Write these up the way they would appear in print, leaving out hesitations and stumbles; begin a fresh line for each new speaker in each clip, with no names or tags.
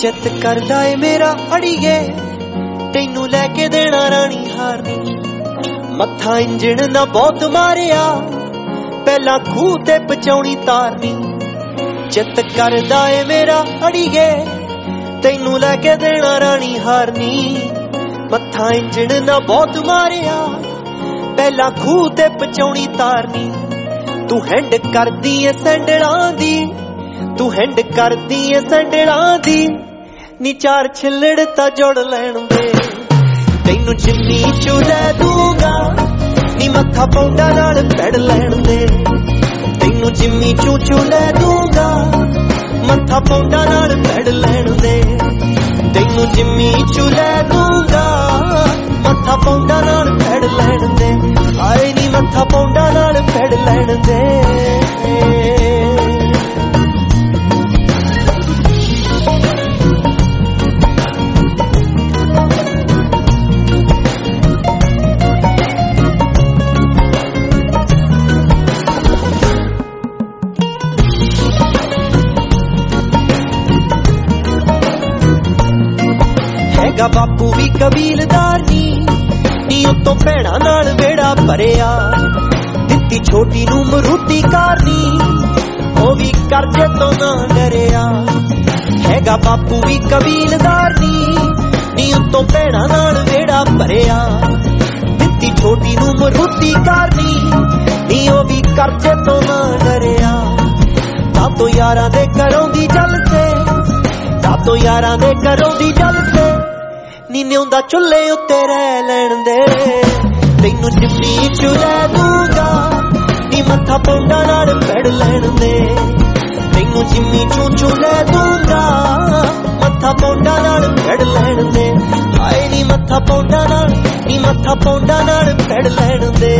चित करदा ए मेरा अड़ीए तैनू लैके देना रानी हारनी मत्था इंजन ना बहुत मारिया पहला खूह ते पचाउणी तारनी चित करदा ए मेरा अड़ीए तैनू लैके देना रानी हारनी मत्था इंजन ना बहुत मारिया पहला खूह ते पचाउणी तारनी तू हैंड करदी ए सैंडलां दी तू हैंड करदी ए सैंडलां दी नी चार छिल्लड़ ता जोड़ लैण दे तैनू जिम्मी चू लै दूंगा नी मत्था पौंडा नाल पैड़ लैण दे तैनू जिम्मी चू लै दूंगा मत्था पौंडा नाल पैड़ लैण दे तैनू जिम्मी चू लै दूंगा मत्था पौंडा नाल पैड़ लैण दे आए नी मत्था पौंडा नाल पैड़ लैण दे बापू भी कबीलदार नी उतों भैणा नाल वेड़ा भरिया दित्ती छोटी नू मरूती कारनी ओ भी करजे तो ना डरिया हैगा बापू भी कबीलदार नी उतों भैणा नाल वेड़ा भरिया दित्ती छोटी नू मरूती कारनी नी ओ भी करजे तो ना डरिया तातो यारां दे घरों दी जल से तातो यारां दे घरों दी जल से नी न्योंदा चुल्हे उत्ते रह लैण दे तैनू जिम्मी चू लै दूंगा नी मत्था पौंडा नाल पैड़ लैण दे तैनू जिम्मी चू लै दूंगा मत्था पौंडा नाल पैड़ लैण दे आए नी मत्था पौंडा नाल नी मत्था पौंडा नाल पैड़ लैण दे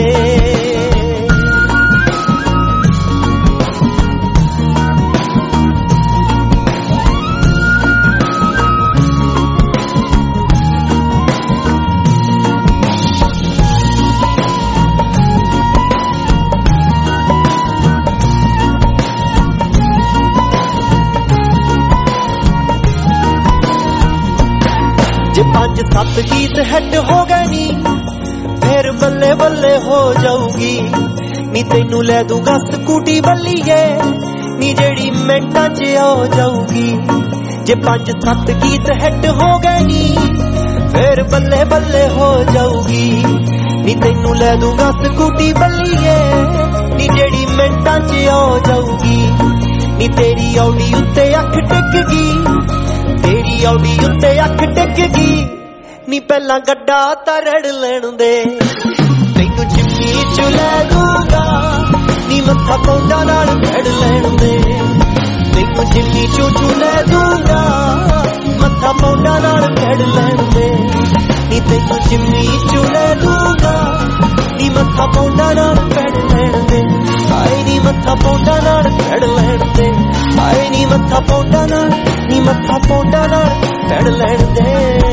जे 5-7 गीत हिट हो गए नी फिर बल्ले बल्ले हो जाऊगी नी तैनू लै दूंगा स्कूटी बल्लीए नी जेड़ी मिंटां च हो जाऊगी जे 5-7 गीत हिट हो गए नी फिर बल्ले बल्ले हो जाऊगी नी तैनू लै दूंगा स्कूटी बल्लीए नी जेड़ी मिंटां च हो जाऊगी नी तेरी औडी उत्ते अख टिक गई तेरी औडी उत्ते अख टिक गई नी पहला गड्डा तरड़ लैण दे तैनू जिम्मी चू लै दूंगा नी मत्था पौंडा नाल पैड़ लैण दे तैनू जिम्मी चू लै दूंगा मत्था पौंडा नाल पैड़ लैण दे नी तैनू जिम्मी चू लै दूंगा नी मत्था पौंडा नाल पैड़ लैण दे आए नी मत्था पौंडा नाल पैड़ लैण दे आए नी मत्था पौंडा नाल नी मत्था पौंडा नाल पैड़ लैण दे